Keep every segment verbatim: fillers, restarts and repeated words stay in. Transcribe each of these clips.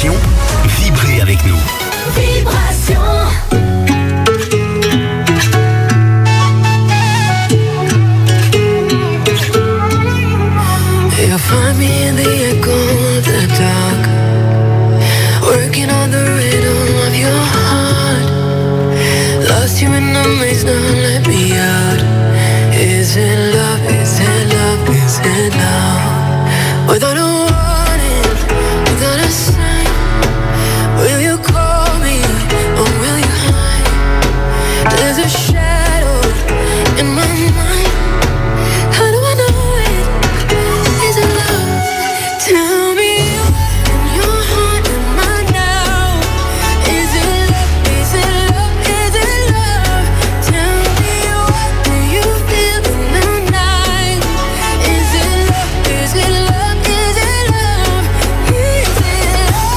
Vibration, vibrez avec nous. Vibration. You'll find me in the echo of the dark, working on the rhythm of your heart. Lost you in the maze, now let me out. Is it love, is it love, is it love? Without a warning, without a sign, will you call me or will you hide? There's a shadow in my mind. How do I know it? Is it love? Tell me in your heart and mine now. Is it love? Is it love? Is it love? Tell me what do you feel in the night? Is it love? Is it love? Is it love? Is it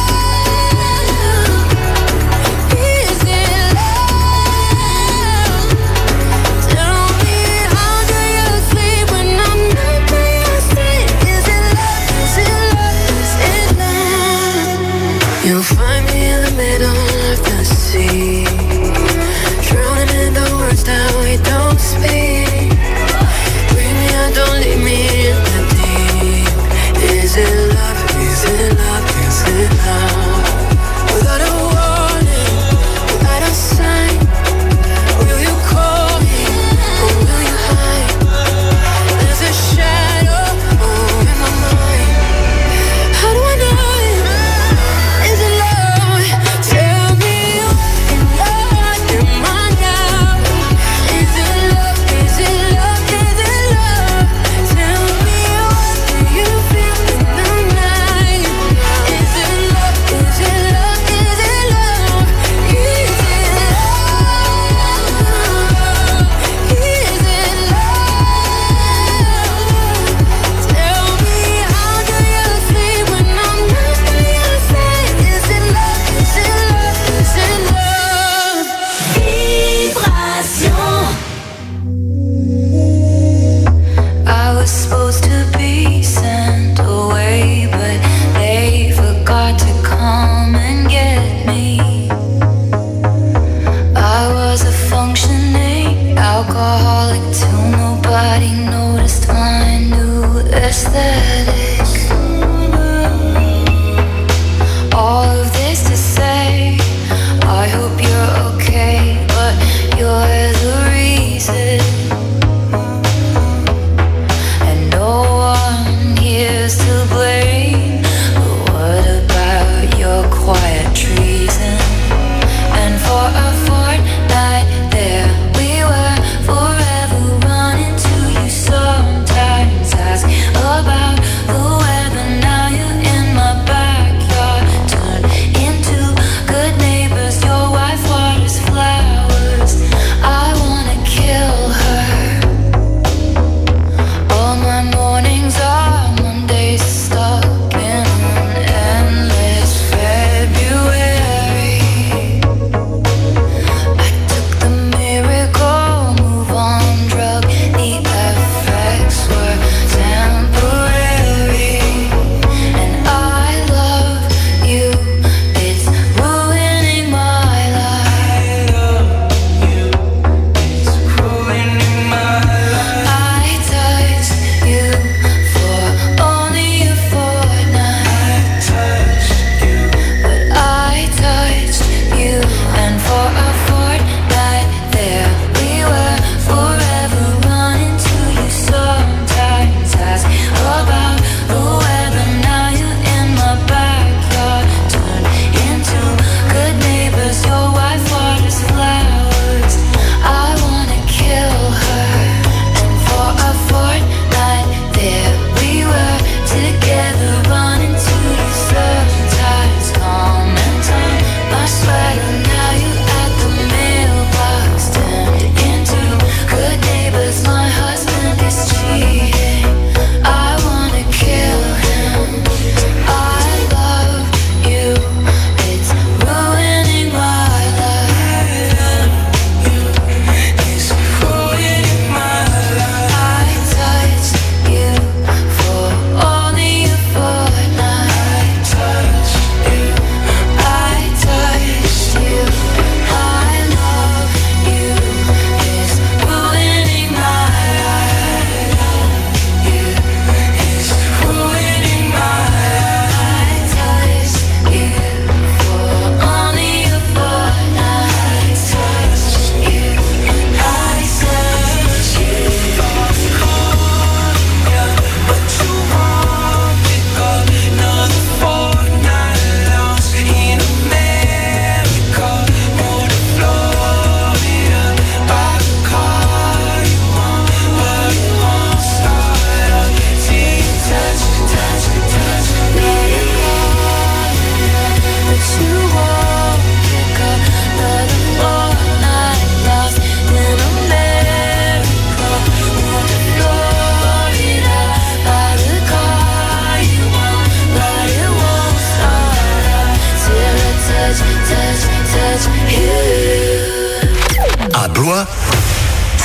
love? Is it love? Tell me how do you sleep when I'm not by your side? Is it love? Is it love? Is it love? You'll find me in the middle of the sea, drowning in the words that we don't speak. Bring me out, don't leave me in the deep. Is it love? Is it love? Is it love? Without a warning, without a sign, will you call me or will you hide? There's a shadow oh, in my mind. How do I know it? Is it love? Tell me what in your heart am I now? Is it love? Is it love? Is it love? Tell me what do you feel in the night? Is it love? Is it love? Is it love? Is it love? Is it love? Tell me how do you sleep when I'm not by your side? Is it love? Is it love? Is it love? Vibration. I was supposed to be sent away, but they forgot to come and get me. I was a functioning alcoholic till nobody noticed my new aesthetic. All of this to say, I hope you're okay, but you're the reason. And no one here's to blame. But what about your quiet treason? And for a fortnight there we were, forever running to you. Sometimes ask about the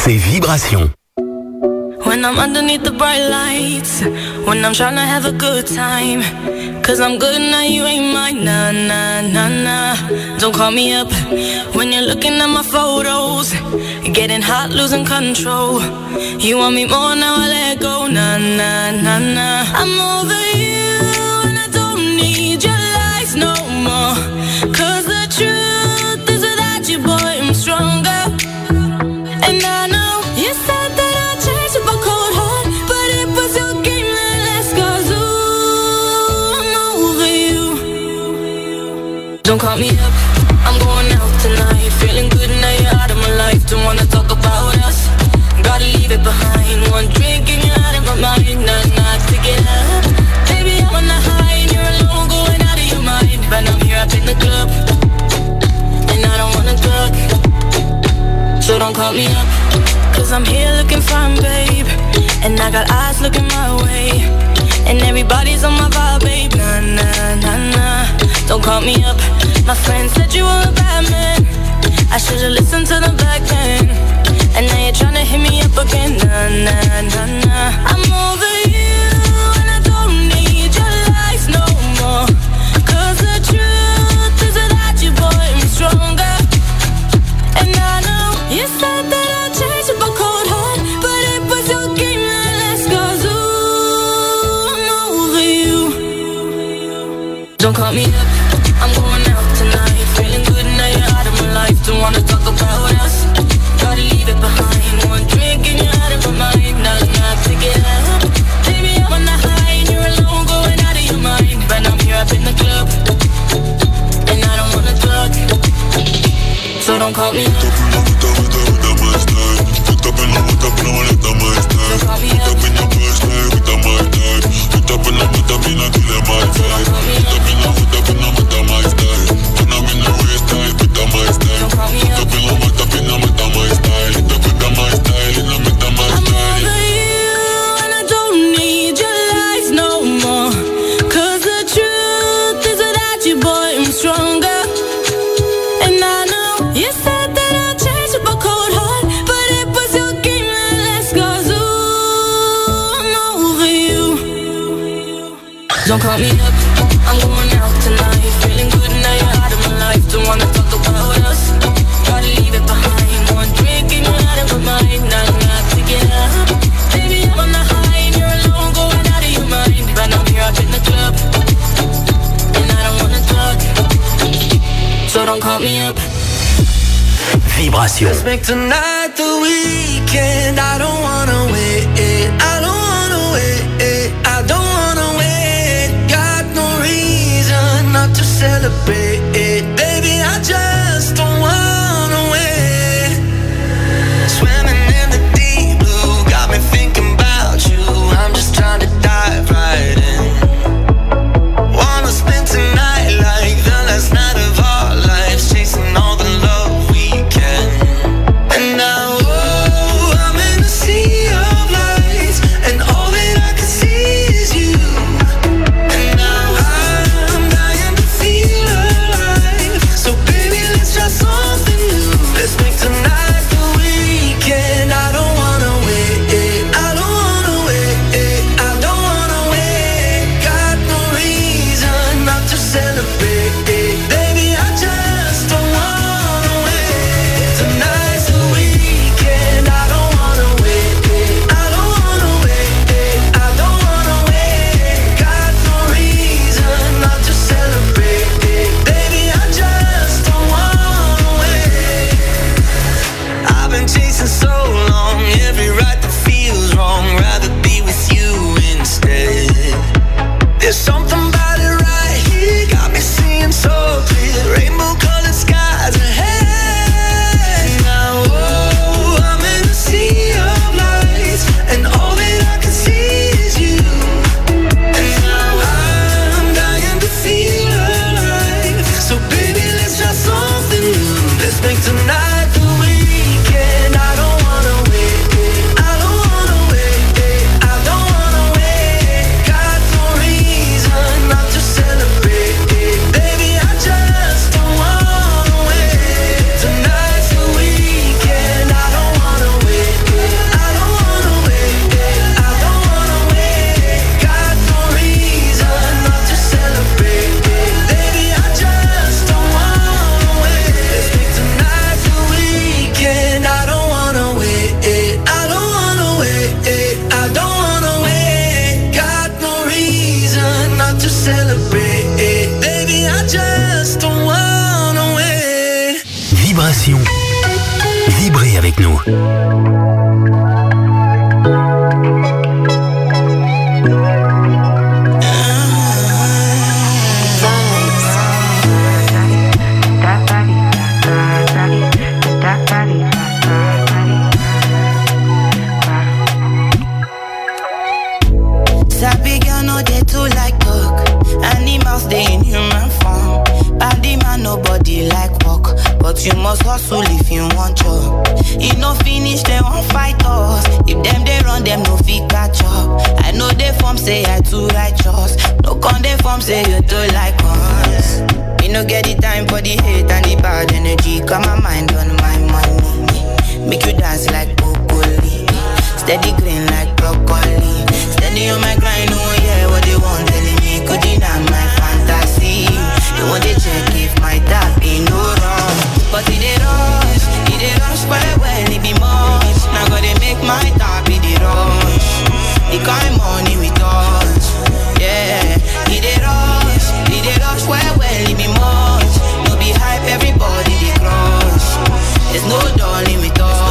C'est Vibration. When I'm underneath the bright lights, when I'm trying to have a good time, cause I'm good now, you ain't mine, nah, nah, nah, nah. Don't call me up when you're looking at my photos, getting hot, losing control. You want me more, now I let go, nah, nah, nah, nah. I'm over you and I don't need your lies no more, cause the truth is without you, boy, I'm stronger. And I know you said that I'd change up a cold heart, but it was your game that last, cause ooh, I'm over you. Don't call me up, I'm going out tonight, feeling good now you're out of my life. Don't wanna talk about us, gotta leave it behind. One drink and you're out of my mind, not, not to get up. Baby, I'm on the high and you're alone, going out of your mind. But I'm here up in the club, and I don't wanna talk, so don't call me up, cause I'm here looking fine, babe, and I got eyes looking my way, and everybody's on my vibe, babe, nah, nah, nah, nah. Don't call me up, my friend said you were a bad man, I should've listened to them back then, and now you're tryna hit me up again, nah, nah, nah, nah. I'm over you, and I don't need your lies no more, cause the truth is without you, boy, I'm stronger. And I know you said that I'd change up a cold heart, but it was your game that last, cause ooh, I'm over you. Don't call me up, I'm going out tonight, feeling good now you're out of my life. Don't wanna talk about us, gotta leave it behind. One drink and you're out of my mind, not enough to get up. Baby, I'm on the high and you're alone, going out of your mind. But I'm here up in the club, and I don't wanna talk, so don't call me up. Don't call me up, I'm going out tonight, feeling good now you're out of my life. Don't wanna talk about us, gotta leave it behind. One drink and you're out of my mind, not enough to get up. Baby, I'm on the high and you're alone, going out of your mind. But I'm here up in the club, and I don't wanna talk, so don't call me up. Vibration. Let's make tonight the weekend, I don't wanna wait, I don't wanna wait, I don't wanna wait. Not to celebrate it, baby, I just don't wanna wait. Swimming in the deep blue, got me thinking about you. I'm just trying to dive right in. Wanna spend tonight like the last night of our lives, chasing all the love we can. And now, oh, I'm in the sea. avec nous. Sabi girl no dey too like talk. Animals dey in human form. Body man nobody like work, but you must hustle if you want job. E no finish dem wan fight us. If dem dey run dem no fit catch up. I know dey form say I too righteous. No con dey form say you too like us. Me no get the time for the hate and the bad energy. Got my mind on my money. Make you dance like broccoli. Steady green like broccoli. Steady on my grind, oh yeah, what they want telling me could deny my fantasy. They want to check if my tap ain't no wrong. But it dey rush, it dey rush well well, it be much. Now gotta make my tap, it dey rush. The kind money we touch, yeah. It dey rush, it dey rush well well, it be much. No be hype, everybody dey crush. There's no darling with us.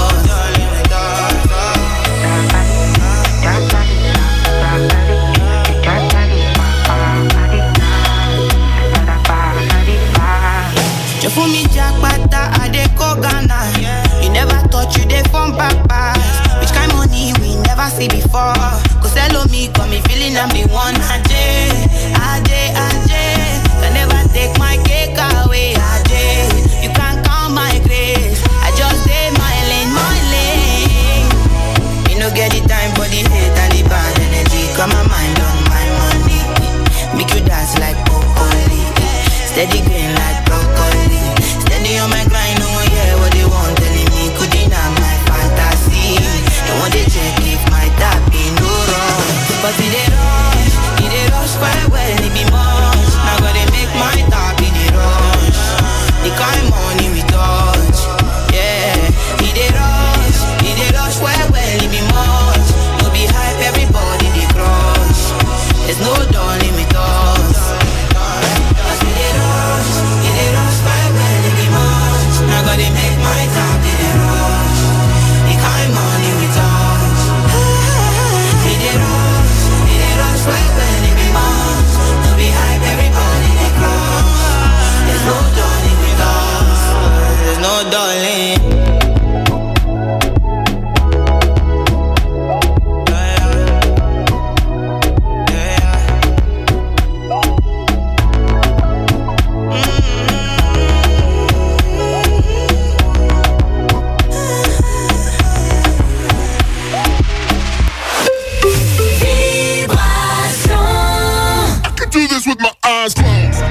You fool me jackpata, I dey go Ghana. You never thought you dey from papa. Which kind money we never see before. Cause hello me, got me feeling I'm the one. Ajay, Ajay, Ajay. Can never take my cake away, Ajay. You can't count my grace. I just stay my lane, my lane. Me no get the time for the hate and the bad energy. Got my mind on my money. Make you dance like broccoli. Steady green like broccoli. Steady on my grind, oh yeah, what they want telling me could deny my fantasy. They want to check if my tap ain't no wrong. But it dey rush, it dey rush well well, it be much. Now gotta make my tap, it dey rush. The kind money we touch, yeah. It dey rush, it dey rush well well, it be much. No be hype, everybody dey crush. There's no darling with us. Now gotta make my top, it dey rush. The kind money we touch. It dey rush, it dey rush right when it be much. No be hype, everybody dey crush. There's no darling with us. There's no darling. With my eyes closed.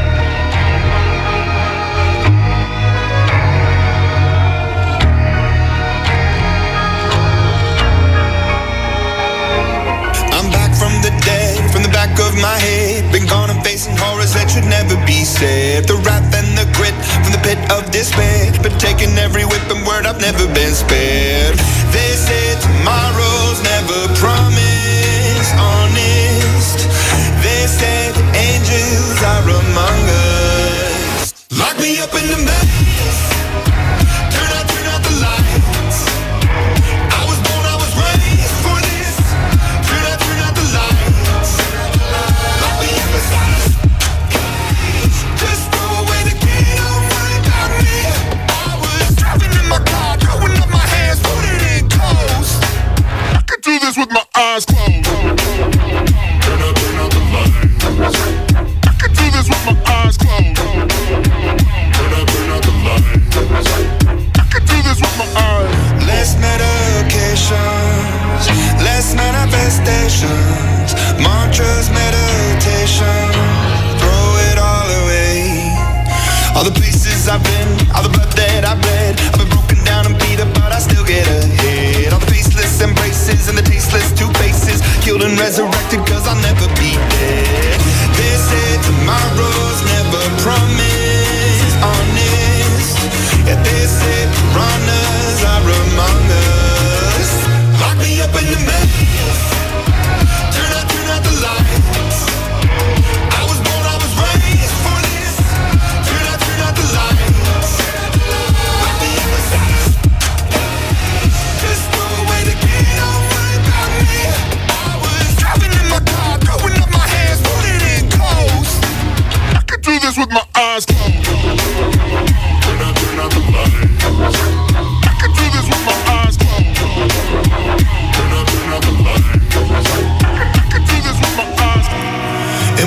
I'm back from the dead, from the back of my head. Been gone and facing horrors that should never be said. The wrath and the grit from the pit of despair. Been taking every whip and word, I've never been spared. They say tomorrow's never promised, honest. They said angels are among us. Lock me up in the maze. Turn out, turn out the lights. I was born, I was raised for this. Turn out, turn out the lights. Lock me up inside a cage. Just throw away the key, don't worry about me. I was driving in my car, throwing up my hands, putting it close. I could do this with my eyes closed. Turn out, turn out the lights. I could do this with my eyes closed. Turn out, turn out the lights. I could do this with my eyes. Less medications, less manifestations, mantras, meditation, throw it all away. All the places I've been, all the blood that I've bled, I've been broken down and beat up, but I still get ahead. All the faceless embraces and the tasteless two faces, killed and resurrected cause I'll never be dead. They say tomorrow's never promised, honest. Yeah, they say piranhas are among us. Lock me up in the maze. Turn out, turn out the lights. I was born, I was raised for this. Turn out, turn out the lights. Lock me up inside.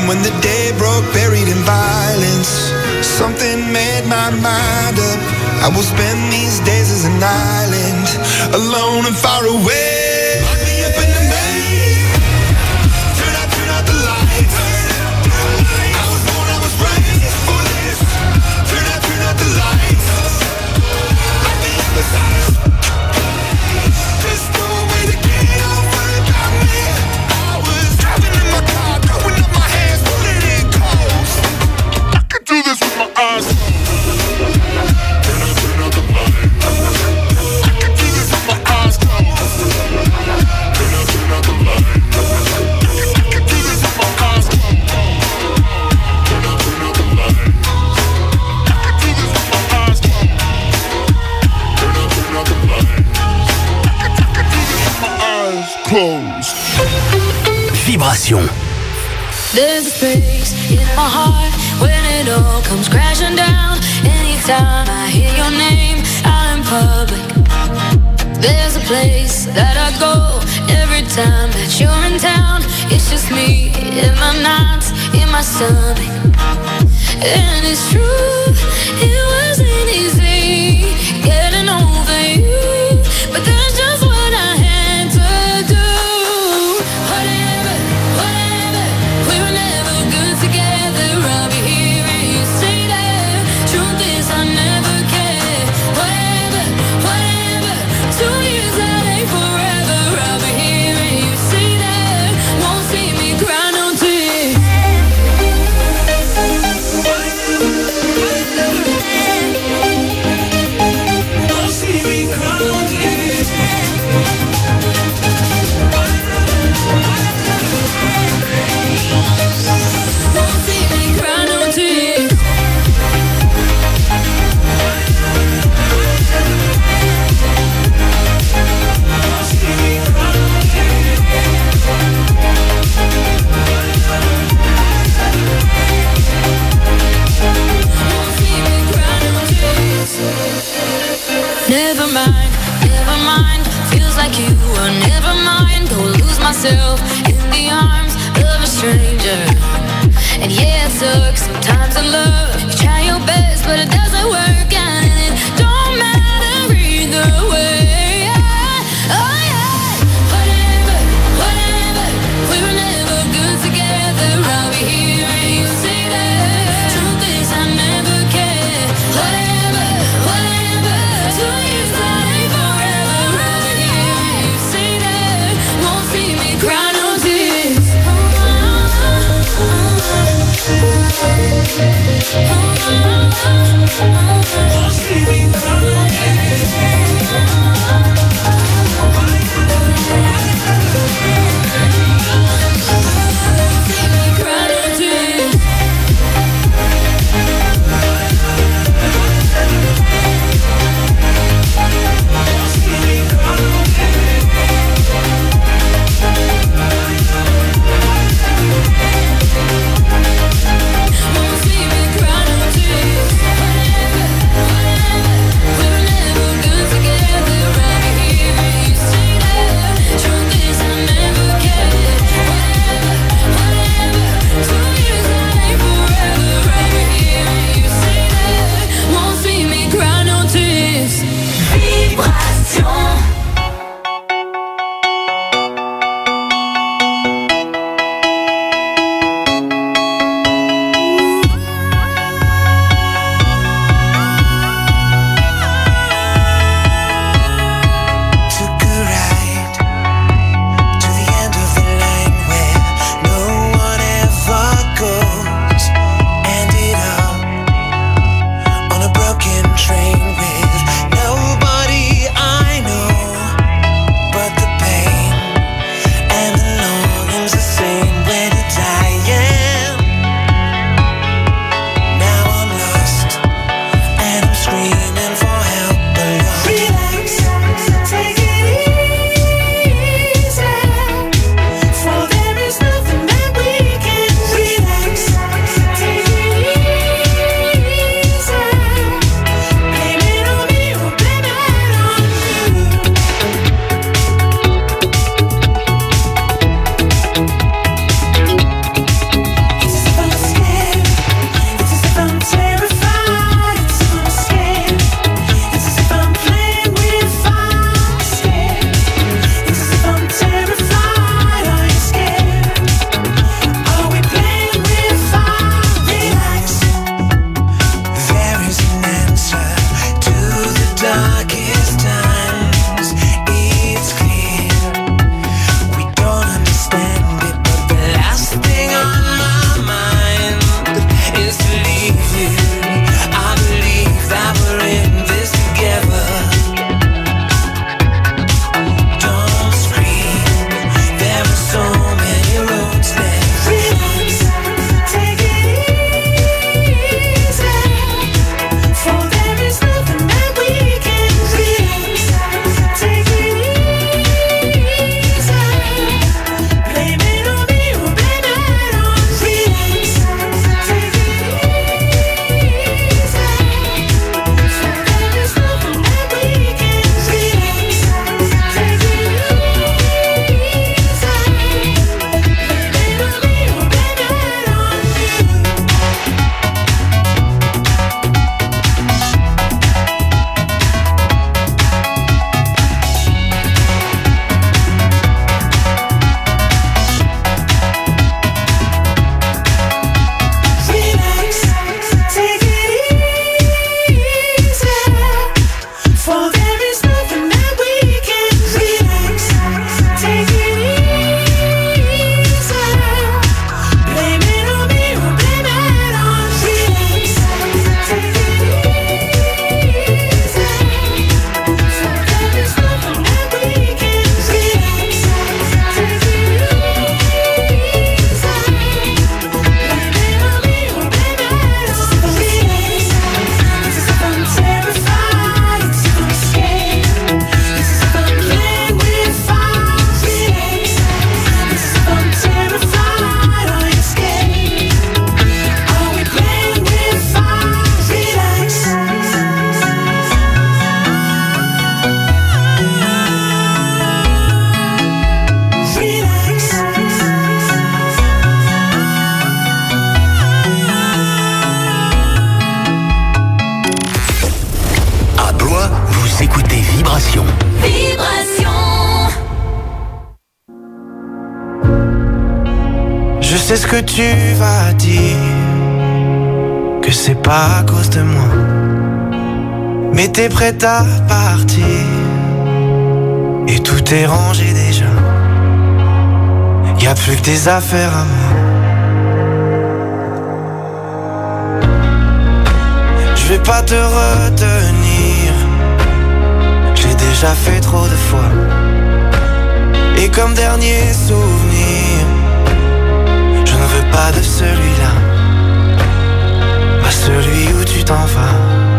And when the day broke, buried in violence, something made my mind up. I will spend these days as an island, alone and far away. Lock me up in the maze. Turn out, turn out the lights. I was born, I was raised for this. Turn out, turn out the lights. Lock me up beside us. Just throw away the key, don't worry about me. I was driving in my car, throwing up my hands, pulling in close. I can do this with my eyes closed. Closed. Vibration. There's a space in my heart when it all comes crashing down. Anytime I hear your name out in public, there's a place that I go every time that you're in town. It's just me in my nights, in my stomach. And it's true, it wasn't easy getting over you, but that's just what I had to do. Whatever, whatever, we were never good together. I'll be here and you say that. Truth is I never cared. Whatever, whatever, two years that ain't forever. I'll be here and you say that. Won't see me cry no tears. Won't see me cry no tears. Won't see me cry no tears. Never mind, never mind. Feels like you were never mine. Go lose myself in the arms of a stranger. And yeah, it sucks sometimes in love. You try your best, but it doesn't work, and it don't matter either way. Oh yeah, whatever, whatever. We were never good together. I'll be here and you say that. Truth is I never cared. Whatever, whatever. Two years that ain't forever. I'll be here and you say that. Won't see me cry no tears. Won't see me cry no tears. See me cry no tears. Won't see me cry no tears. Whatever, whatever. We were Je sais ce que tu vas dire, que c'est pas à cause de moi. Mais t'es prête à partir, et tout est rangé déjà. Y'a plus que des affaires à moi. Je vais pas te retenir, j'ai déjà fait trop de fois. Et comme dernier souvenir, je ne veux pas de celui-là, pas celui où tu t'en vas.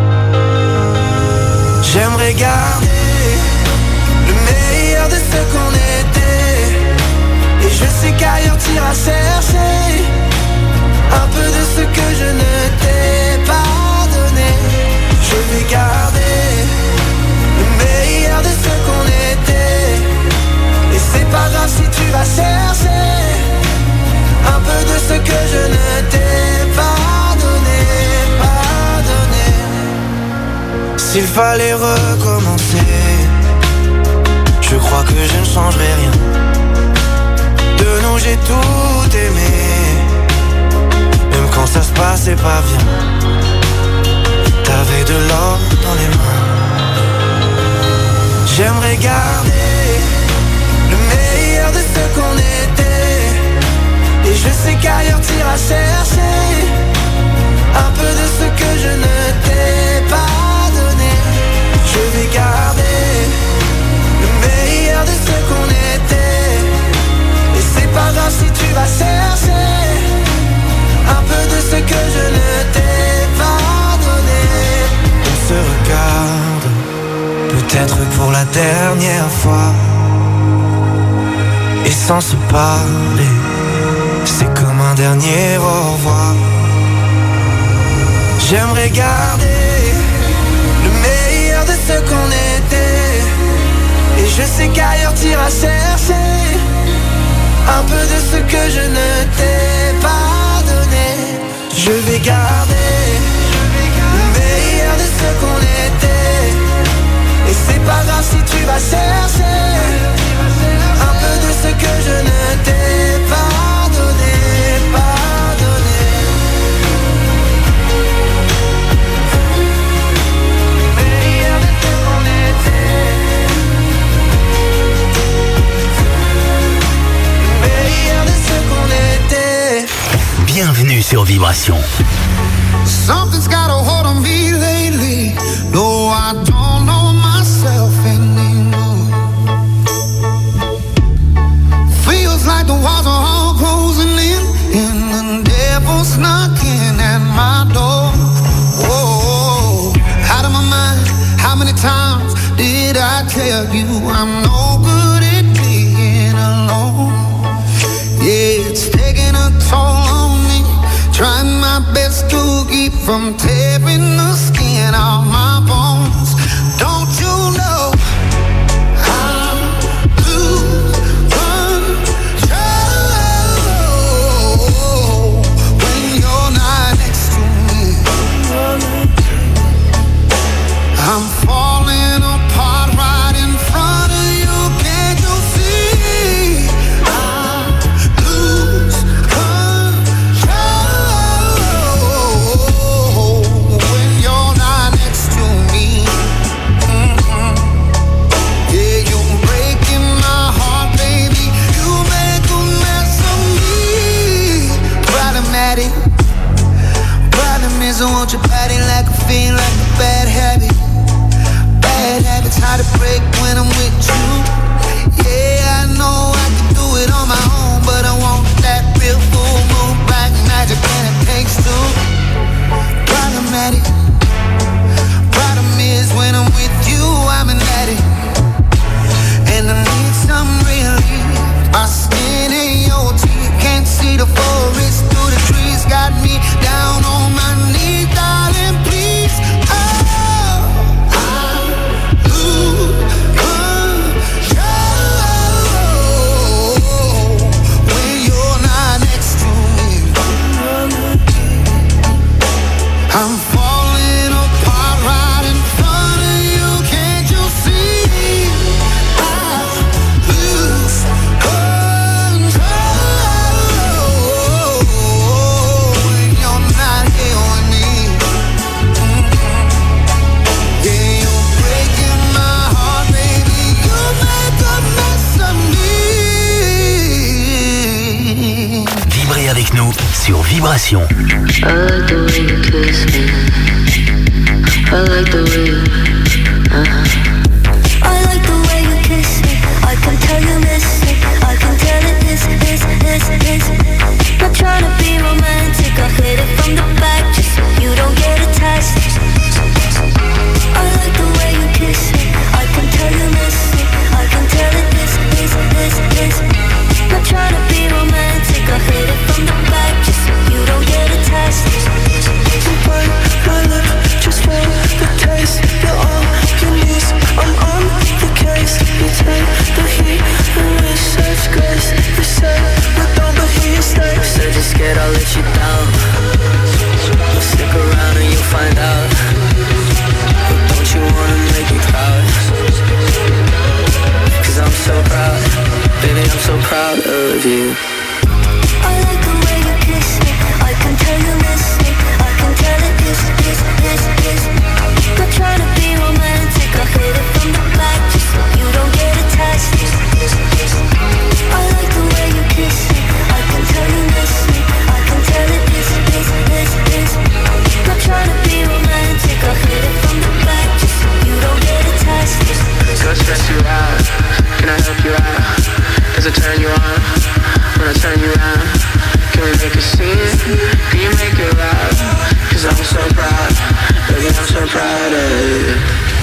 J'aimerais garder le meilleur de ce qu'on était, et je sais qu'ailleurs t'iras chercher un peu de ce que je ne t'ai pas donné. Je vais garder le meilleur de ce qu'on était, et c'est pas grave si tu vas chercher un peu de ce que je ne t'ai pas donné, pas donné. S'il fallait recommencer, je crois que je ne changerai rien. De nous j'ai tout aimé, même quand ça se passait pas bien. T'avais de l'or dans les mains. J'aimerais garder le meilleur de ce qu'on était, et je sais qu'ailleurs t'iras chercher un peu de ce que je ne t'ai pas donné. Je vais garder le meilleur de ce qu'on était, et c'est pas grave si tu vas chercher un peu de ce que je ne t'ai pas donné. On se regarde, peut-être pour la dernière fois, et sans se parler, c'est comme un dernier au revoir. J'aimerais garder le meilleur de ce qu'on était, et je sais qu'ailleurs t'iras chercher un peu de ce que je ne t'ai pas donné. Je vais garder le meilleur de ce qu'on était, et c'est pas grave si tu vas chercher un peu de ce que je ne t'ai pas donné, pas donné. Le meilleur de ce qu'on était, le meilleur de ce qu'on était. Bienvenue sur Vibration. Something's got a hold on me lately. No, I don't know myself anymore. Feels like the walls are all closing in, and the devil's knocking at my door. Whoa, out of my mind. How many times did I tell you I'm no good at being alone? Yeah, it's taking a toll on me, trying my best to keep from tearing the skin off my bones. Don't you know I lose control when you're not next to me? I'm falling apart right in front of you. Can't you see? I lose control when you're not next to me. Mm-hmm. Yeah, you're breaking my heart, baby. You make a mess of me. Problematic. Problem is I want your body like I feel like a bad habit. Bad habits hard to break when I'm with you. Yeah, I know I can do it on my own, but I want that real full moon black magic, and it takes two. Problematic. Problem is when I'm with you, I'm an addict, and I need some relief. My skin ain't your teeth, can't see the forest through the trees. Got me down on my knees, darling, please. Oh, I lose control avec nous sur Vibration. I like the way you kiss me. I like the way you, uh-huh. I like the way you kiss me. I can tell you miss it. I can tell it is, is, is, is. Not trying to be romantic. I hit it from the back just so you don't get attached. I like the way you kiss me. I can tell you miss it. I can tell it is, is, is, is. Not trying to be romantic. I hit it from the back just so you don't get attached. So burn my lip, just feel the taste. You're all you need. I'm on the case. You take the heat and we such grace. You say you don't, but he stays. Said you're scared I'll let you down. Well, stick around and you'll find out. But don't you wanna make me proud? Cause I'm so proud. Baby, I'm so proud of you. I like the way you kiss me. I can tell you miss me. I can tell it is, is, is, is. Not trying to be romantic. I hit it from the back just so you don't get attached. I like the way you kiss me. I can tell you miss me. I can tell it is, is, is, is. Not trying to be romantic. I hit it from the back just so you don't get attached. Go stress you out. Can I help you out? Does it turn you on? When I turn you around, can we make a scene? Can you make it loud? Cause I'm so proud, baby, I'm so proud of you.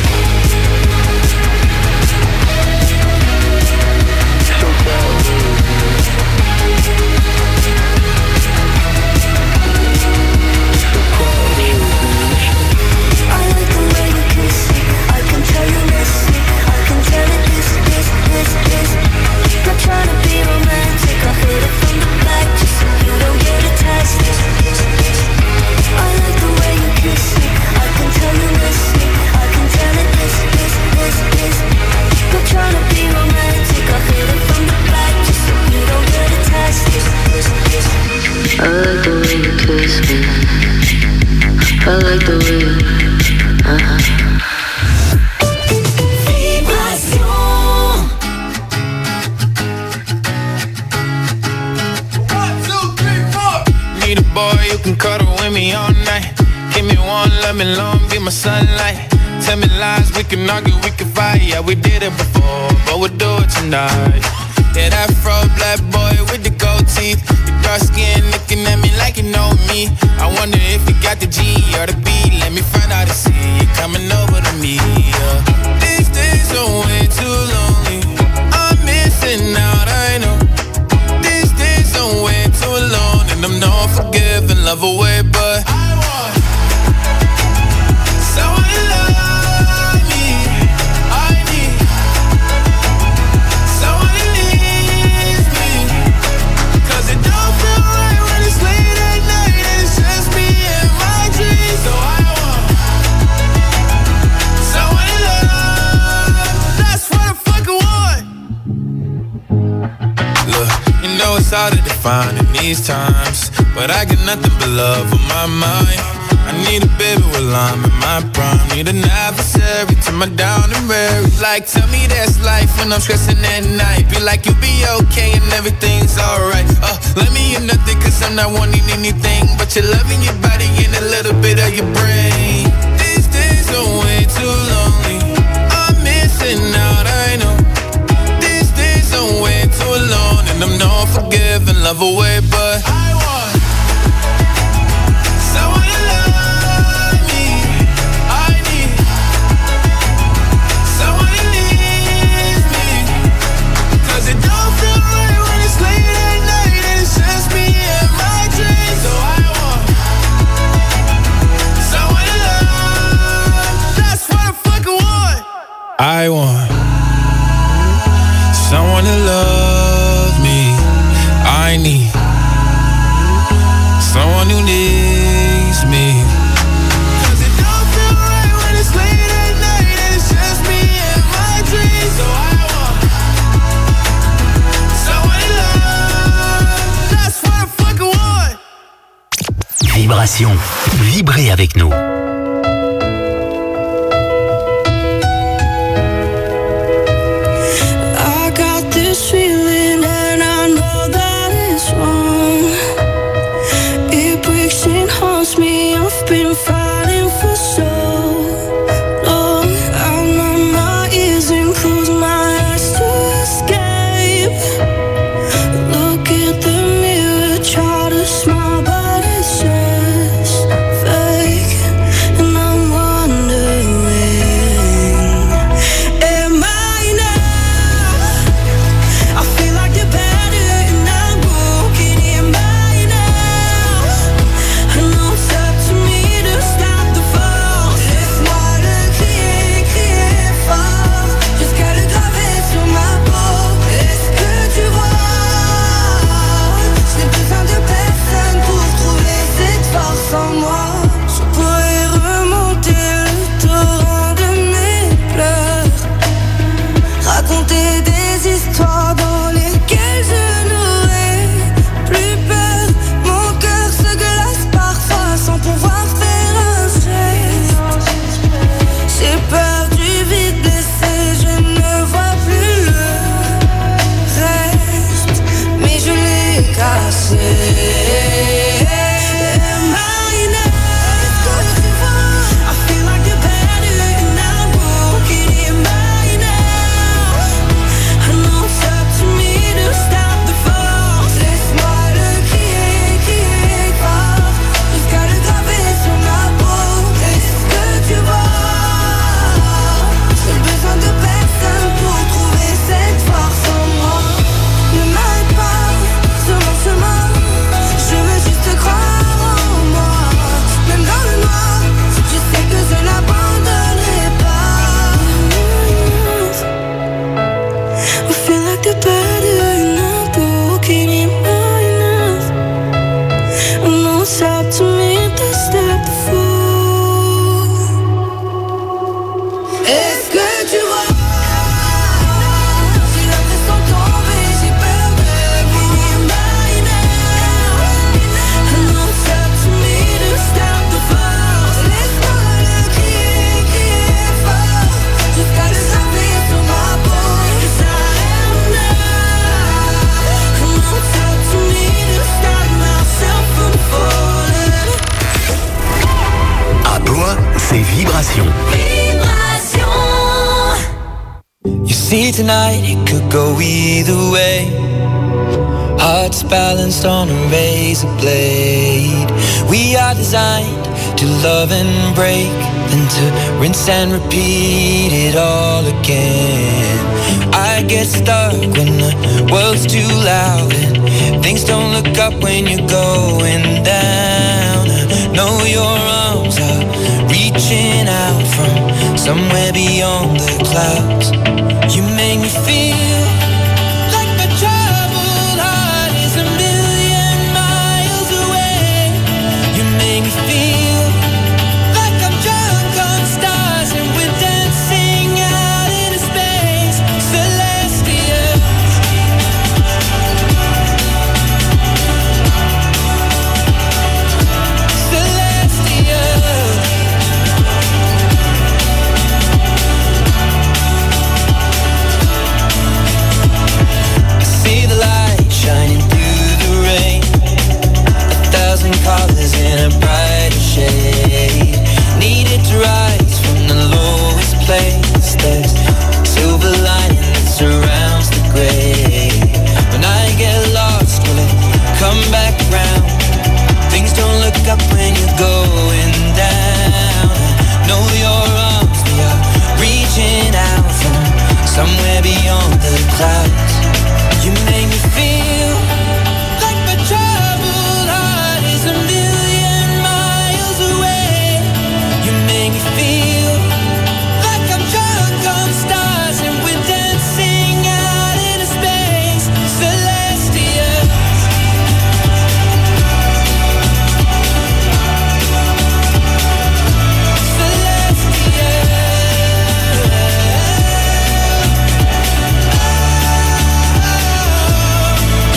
So proud of you. So proud of you. I like the way you kiss me. I can tell you miss me. I can tell it is, is, is, is. Not trying to be romantic. I hit it from the back just so you don't get attached. I like the way you kiss me. I can tell you miss me. I can tell it is, is, is, is. Not trying to be romantic. I hit it from the back just so you don't get attached. I like the way you kiss me. I like the way you, uh-huh. Need a boy you can cuddle with me all night. Give me one, let me long, be my sunlight. Tell me lies, we can argue, we can fight. Yeah, we did it before, but we'll do it tonight. Yeah, that fro black boy with the gold teeth. Your dark skin looking at me like you know me. I wonder if you got the G or the B. Let me find out and see you coming over to me. Yeah. These days are way too lonely. I'm missing out, I know. These days I'm way too alone, and I'm not forgiving, love away, but I want someone to love me. I need someone who needs me. Cause it don't feel right when it's late at night and it's just me and my dreams. So I want someone to love. That's what I fucking want. Look, you know it's hard to define in these times, but I got nothing but love on my mind. I need a baby while I'm in my prime. Need an adversary to my down and weary. Like, tell me that's life when I'm stressing at night. Be like, you'll be okay and everything's alright. Uh, let me in nothing cause I'm not wanting anything but your love in your body and a little bit of your brain. These days are way too lonely. I'm missing out, I know. These days I'm way too alone, and I'm not forgiving, love away, but I want someone to love me. I need someone who needs me. Cause it don't feel right when it's late at night and it's just me and my dreams. So I want someone to love. That's what I fucking want. I want someone to love me. I need someone who needs me. Cause it don't feel right when it's late at night and it's just me and my dreams. So I want someone to love. That's what I fucking want. Vibration. Vibrez avec nous. I got this feeling and I know that it's wrong. passer. You see tonight it could go either way. Hearts balanced on a razor blade. We are designed to love and break, then to rinse and repeat it all again. I get stuck when the world's too loud and things don't look up when you're going down. I know your arms are reaching out from somewhere beyond the clouds. You make me feel like my troubled heart is a million miles away. You make me feel like I'm drunk on stars and we're dancing out into space, celestial. Celestial. See the light shining through the rain, a thousand colors in a brighter shade. Needed to rise from the lowest place. There's silver lining that surrounds the gray. When I get lost, will it come back around? Things don't look up when you're going down. I know your arms, they are reaching out from somewhere beyond the clouds. You make me feel like my troubled heart is a million miles away. You make me feel like I'm drunk on stars and we're dancing out into space, celestial. Celestial.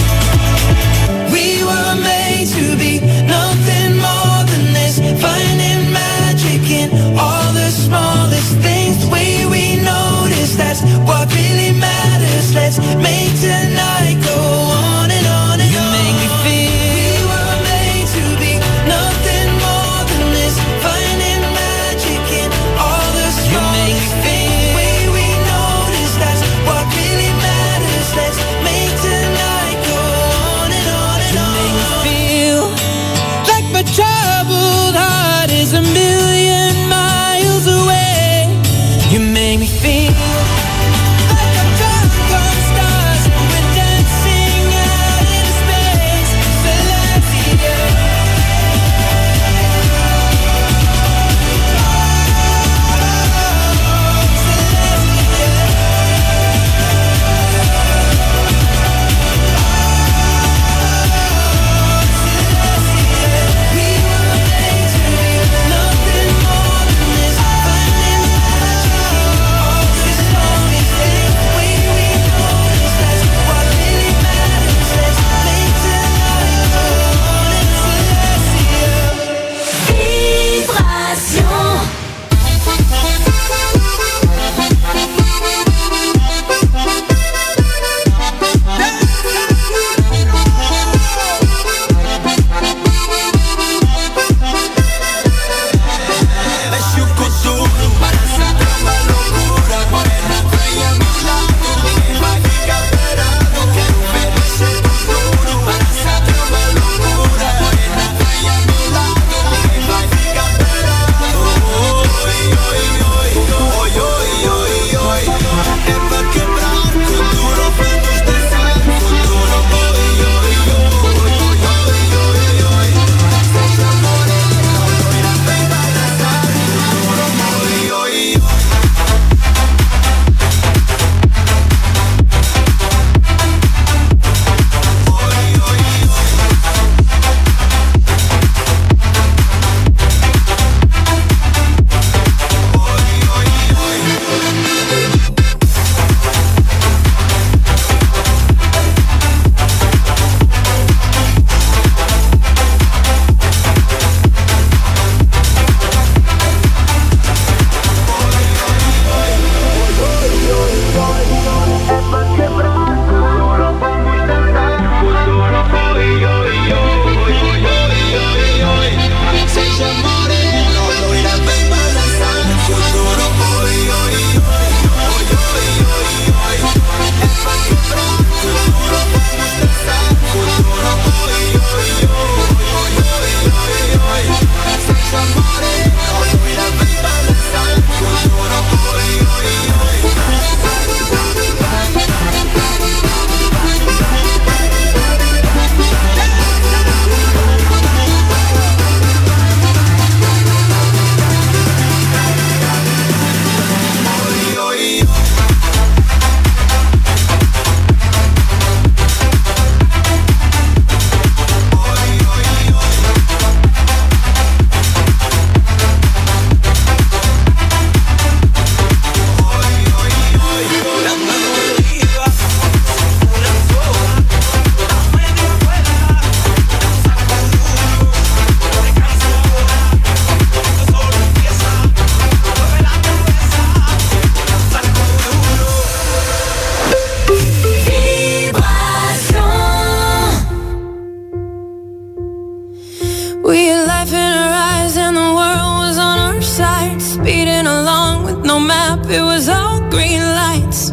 side, speeding along with no map. It was all green lights.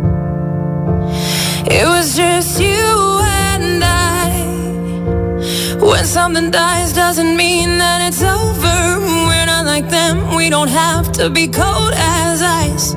It was just you and I. When something dies doesn't mean that it's over. We're not like them, we don't have to be cold as ice.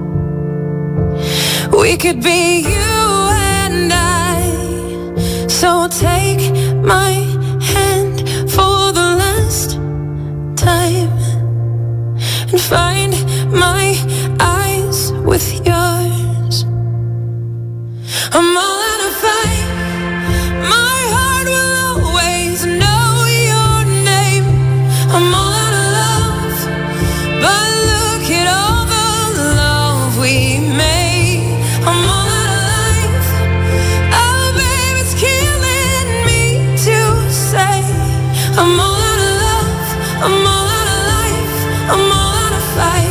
We could be you and I. So take my hand for the last time and find my eyes with yours. I'm all out of fight. My heart will always know your name. I'm all out of love, but look at all the love we made. I'm all out of life. Oh, babe, it's killing me to say. I'm all out of love. I'm all out of life. I'm all out of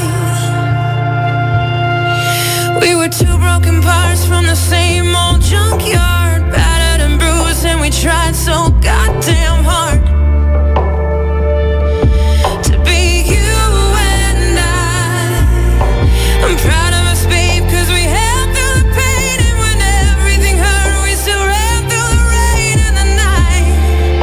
fight. We were two broken parts from the same old junkyard, battered and bruised, and we tried so goddamn hard to be you and I. I'm proud of us, babe, cause we held through the pain, and when everything hurt, we still ran through the rain and the night.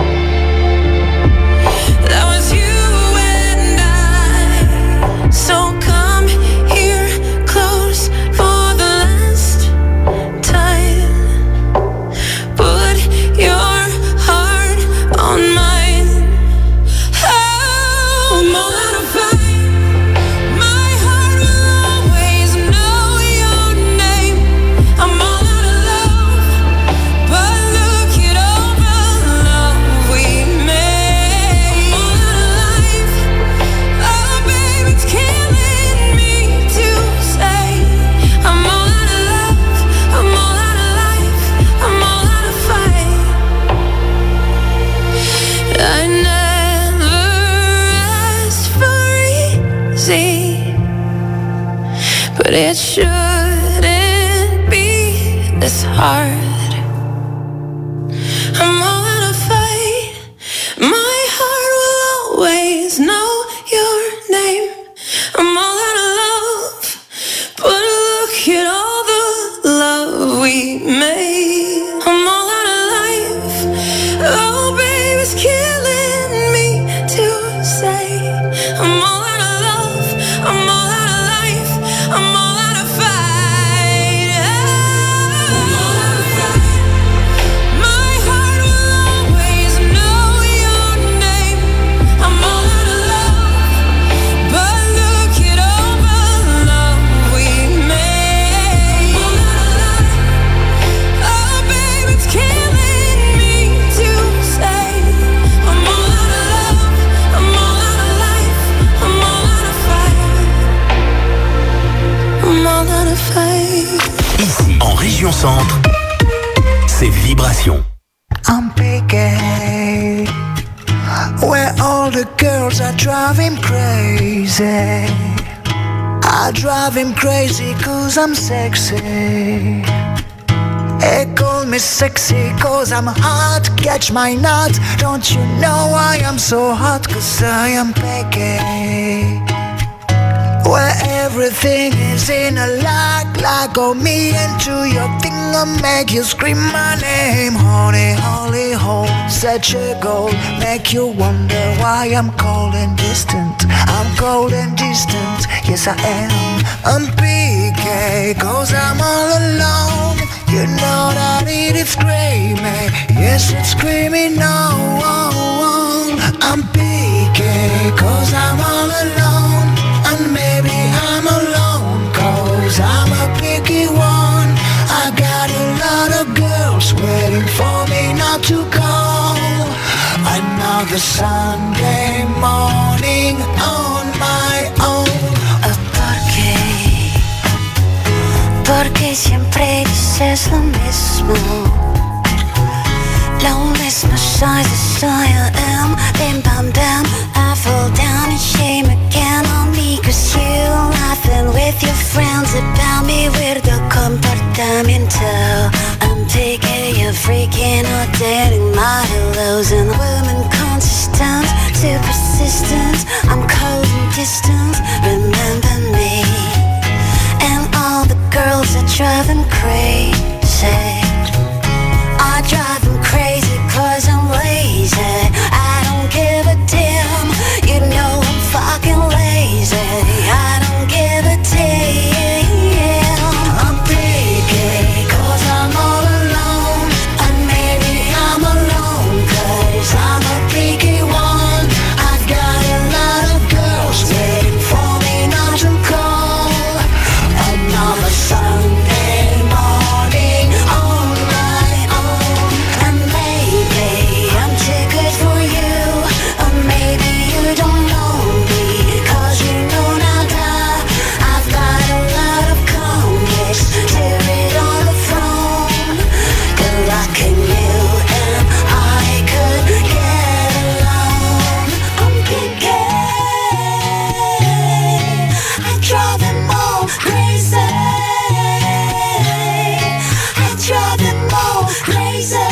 That was you and I. So come here close for the last time. Put your heart on mine. Oh, I'm all out of fight. My heart will always know your name. I'm all out of love, but look at all the love we made. I'm all out of life. Oh, babe, it's killing me to say. I'm all out of love. I'm all out of life. I'm all out of fight. I never asked for easy, but it shouldn't be this hard. I'm all out of fight. My heart will always know your name. I'm all out of love, but look at all the love we made. I'm all out of life. Oh, babe, it's killing me to say. I'm all out of love. I'm all out of life. I'm all out of fight. I'm all out of fight. My heart will always know your name. I'm all out of love, but look at all the love we made. I'm all out of life. Oh, babe, it's killing me to say. I'm all out of love. I'm all out of life. I'm all out of fight. I'm all out of fight. Ici, en région centre, c'est Vibration. I'm picking where all the girls are driving crazy. I drive him crazy cause I'm sexy. They call me sexy cause I'm hot. Catch my nut. Don't you know I am so hot? Cause I am picky where everything is in a lock. Like go me into your thing and make you scream my name. Honey, holy hole, such a goal. Make you wonder why I'm cold and distant. I'm cold and distant, yes I am. I'm P K cause I'm all alone. You know that it is screaming, yes it's screaming no. I'm P K cause I'm all alone. And maybe I'm alone cause I'm a picky one. I got a lot of girls waiting for me not to go. Another Sunday morning on my own. ¿Por qué? Porque siempre dices lo mismo. Lo mismo size as I am. Bim bam bam, I fall down and shame again on me. Cause you laughing with your friends about me. Weirdo comportamiento. I'm taking you freaking out, dating my lows. And women consistent, too persistent. I'm cold and distance, remember me. And all the girls that drive them crazy, I drive them crazy cause I'm lazy. I don't give a damn, you know I'm fucking lazy. I don't give a damn. I'm picky cause I'm all alone, and maybe I'm alone cause I'm a picky one. I've got a lot of girls waiting for me not to call. Another Sunday morning on my own, and maybe I'm too good for you, or maybe you don't know me cause you know nada. I've got a lot of comics to read on the phone. Good luck in you and I could get along. I'm picky, I drive them all crazy. I drive them all crazy.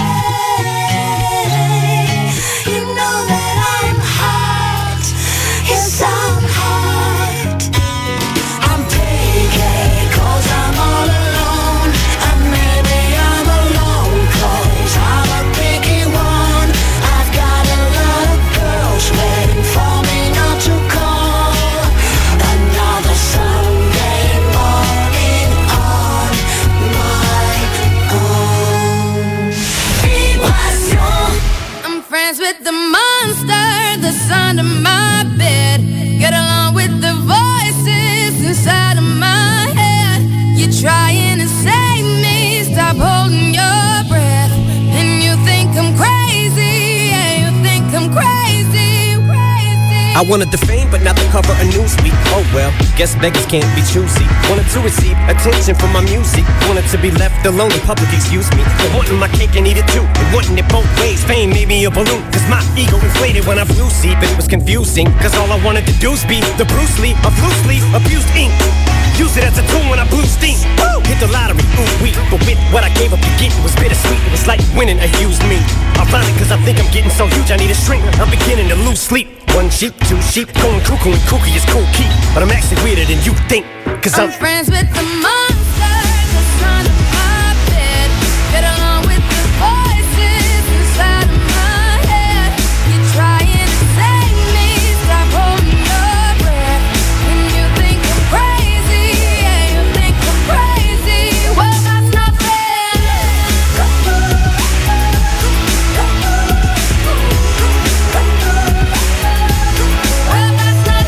You know that I'm hot, yes I'm hot. I'm picky cause I'm all alone, and maybe I'm alone cause I'm a picky one. I've got a lot of girls waiting for me not to call. Another Sunday morning on my own. Vibration. I'm friends with the monster that's under my bed. Get along with the voices inside of my head. You're trying to save me, stop holding your breath. And you think I'm crazy, yeah, you think I'm crazy, crazy. I wanted the fame, but not the cover of Newsweek. Oh well, guess beggars can't be choosy. Wanted to receive attention from my music. Wanted to be left alone in public, excuse me. But wanting my cake and eat it too, and wanting it both ways. Fame made me a balloon, cause my ego inflated when I flew see. But it was confusing, cause all I wanted to do was be the Bruce Lee of loosely abused ink. Use it as a tool when I blew steam. Woo! Hit the lottery, ooh wee. But with what I gave up to get, it was bittersweet. It was like winning a used me. Ironic, cause I think I'm getting so huge I need a shrink. I'm beginning to lose sleep. One sheep, two sheep, going cuckoo and kooky is cool key. But I'm actually weirder than you think, cause I'm, I'm friends with the monster that's under my bed. Get along with the voices inside of my head. You're trying to save me, stop holding your breath. And you think I'm crazy, yeah, you think I'm crazy. Well, that's not fair. Well, that's not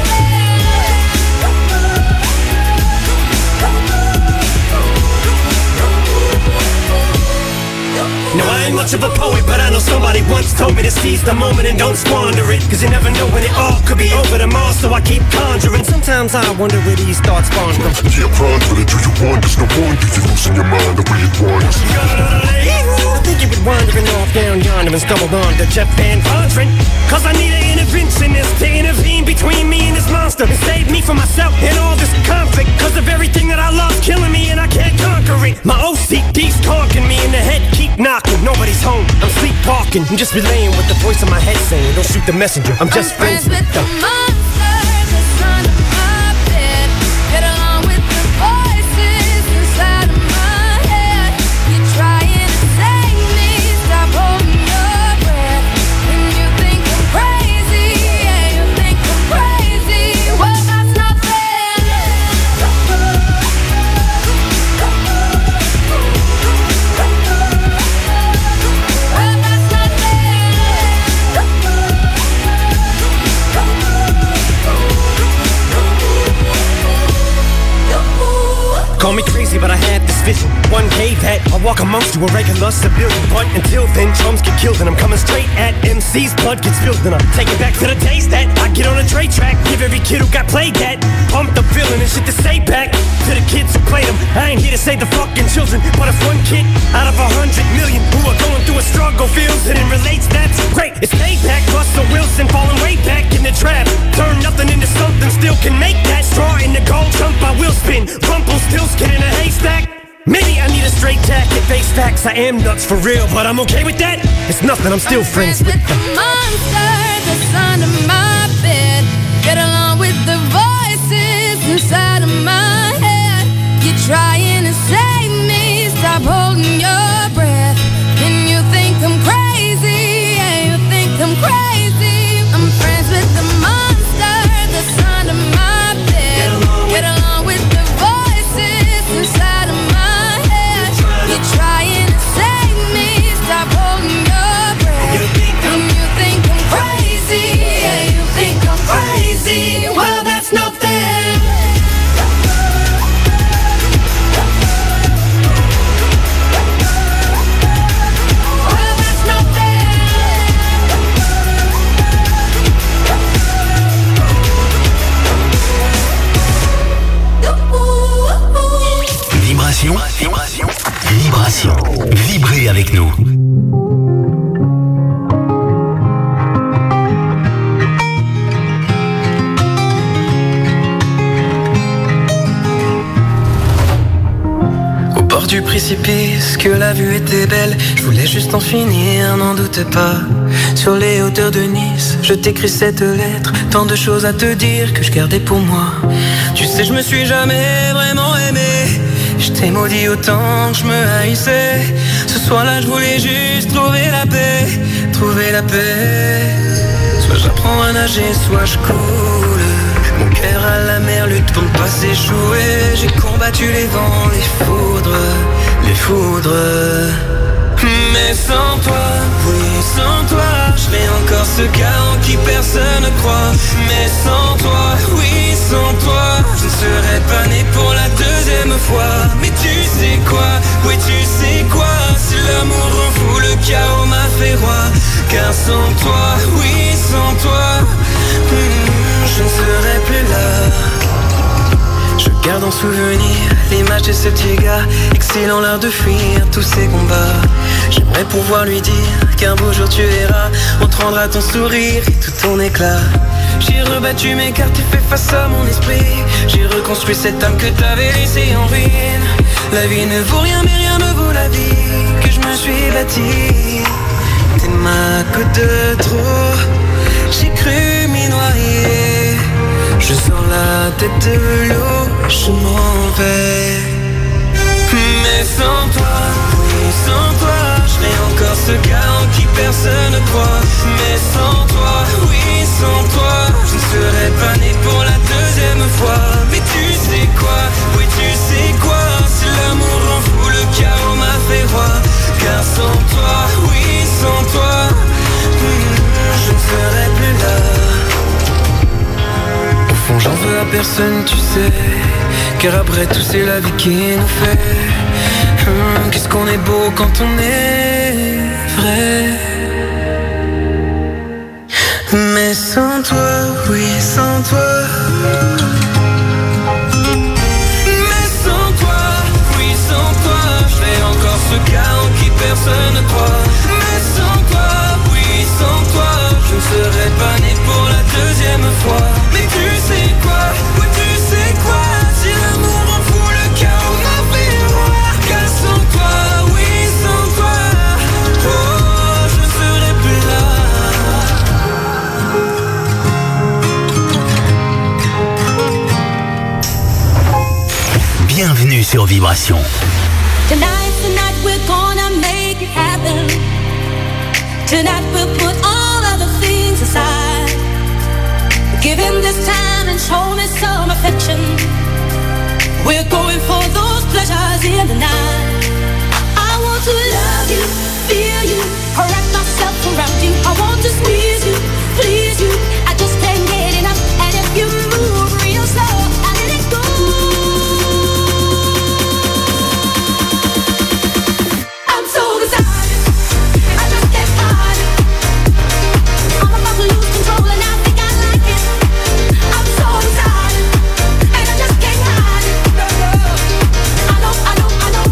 no, I ain't much of a poet, but I know somebody once told me to seize the moment and don't squander it. Cause you never know when it all could be over tomorrow, so I keep conjuring. Sometimes I wonder where these thoughts spawn from. Yeah, conjuring, do you want? There's no wonder you're losing your mind the way it wanders. I think you've been wandering off down yonder and stumbled on to Jeff Van Vondren. Cause I need an interventionist to intervene between me and this monster and save me from myself and all this conflict. Cause of everything that I love killing me and I can't conquer it. My O C D's talking me in the head, keep knocking. Nobody's home, I'm sleepwalking. I'm just relaying what the voice in my head saying. Don't shoot the messenger, I'm just I'm friends with the monster that's under my bed. Get along with the voices inside of my head. You're trying to save me, stop holding your breath. And you think I'm crazy, yeah, you think I'm crazy. Well, that's not fair. Well, that's not Call me crazy, but I had this vision. One day that I'll walk amongst you, a regular civilian. But until then, drums get killed and I'm coming straight at M C's. Blood gets spilled and I take it back to the days that I get on a Dre track. Give every kid who got played that pumped up feeling and shit to say back to the kids who played them. I ain't here to save the fucking children, but if one kid out of a hundred million who are going through a struggle feels it and relates, that's great. It's payback. Russell Wilson falling way back in the trap. Turn nothing into something, still can make that. Straw in the gold jump, I will spin. Rumple still skin in a haystack. Maybe I need a straight jacket, face facts. I am nuts for real, but I'm okay with that. It's nothing, I'm still friends, friends with the monster that's under my bed. Get along with the voice trying to save me. Stop holding your breath. And you think I'm crazy, yeah, you think I'm crazy. I'm friends with the monster that's under my bed. Get along with the voices inside of my head. You're trying to save me. Stop holding your breath. And you think I'm crazy, yeah, you think I'm crazy. Well, that's not fair. Vibration, vibration, vibration. Vibrez avec nous. Au bord du précipice, que la vue était belle, je voulais juste en finir, n'en doute pas. Sur les hauteurs de Nice, je t'écris cette lettre, tant de choses à te dire que je gardais pour moi. Tu sais, je me suis jamais vraiment aimé. Je t'ai maudit autant que je me haïssais. Ce soir-là, je voulais juste trouver la paix, trouver la paix. Soit j'apprends à nager, soit je coule. Mon cœur à la mer lutte pour ne pas s'échouer. J'ai combattu les vents, les foudres, les foudres. Mais sans toi, oui, sans toi, je serais encore ce gars en qui personne ne croit. Mais sans toi, oui, sans toi, je ne serais pas né pour la deuxième fois. Mais tu sais quoi, oui, tu sais quoi, si l'amour rend fou, le chaos m'a fait roi. Car sans toi, oui, sans toi, hmm, je ne serais plus là. Je garde en souvenir l'image de ce petit gars, excellant l'art de fuir tous ces combats. J'aimerais pouvoir lui dire qu'un beau jour tu verras, on te rendra ton sourire et tout ton éclat. J'ai rebattu mes cartes et fait face à mon esprit. J'ai reconstruit cette âme que t'avais laissée en ruine. La vie ne vaut rien mais rien ne vaut la vie que je me suis bâtie. T'es ma goutte de trop, j'ai cru m'y noyer. Je sors la tête de l'eau, je m'en vais. Mais sans toi, oui, sans toi, je serais encore ce gars en qui personne ne croit. Mais sans toi, oui, sans toi, je ne serais pas né pour la deuxième fois. Mais tu sais quoi, oui, tu sais quoi, si l'amour rend fou, le chaos m'a fait roi. Car sans toi, oui, sans toi, hmm, je ne serais plus là. J'en veux à personne, tu sais, car après tout c'est la vie qui nous fait. Hum, qu'est-ce qu'on est beau quand on est vrai. Mais sans toi, oui, sans toi. Mais sans toi, oui, sans toi, je serais encore ce gars en qui personne ne croit. Mais sans toi, oui, sans toi, je ne serais pas né pour la deuxième fois. Mais tu sais quoi, oui tu sais quoi, si l'amour en fou, le chaos m'a fait roi. Car sans toi, oui sans toi, oh je ne serais plus là. Bienvenue sur Vibration. Tonight's the night we're gonna make it happen. Tonight we'll put all other things aside. Give him this time and show me some affection. We're going for those pleasures in the night. I want to love you, feel you, wrap myself around you. I want to squeeze you, please you. I just can't get enough. And if you move real slow, I let it go. I'm so excited, I just can't hide it. I'm about to lose control and I think I like it. I'm so excited, and I just can't hide it. I know, I know, I know.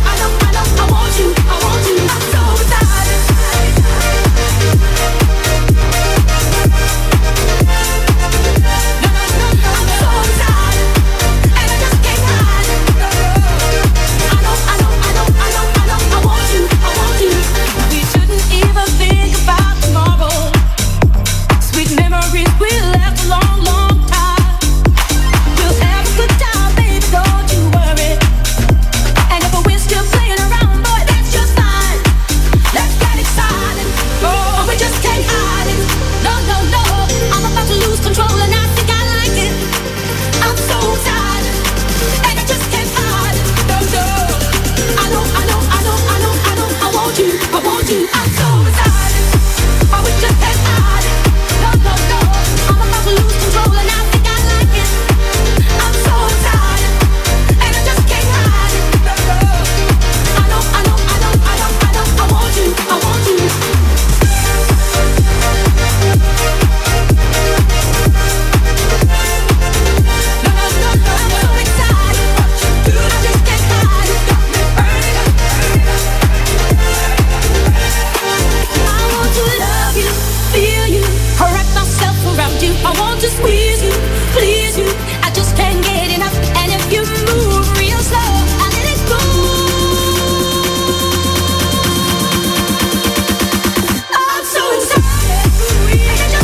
around you. I want to squeeze you, please you. I just can't get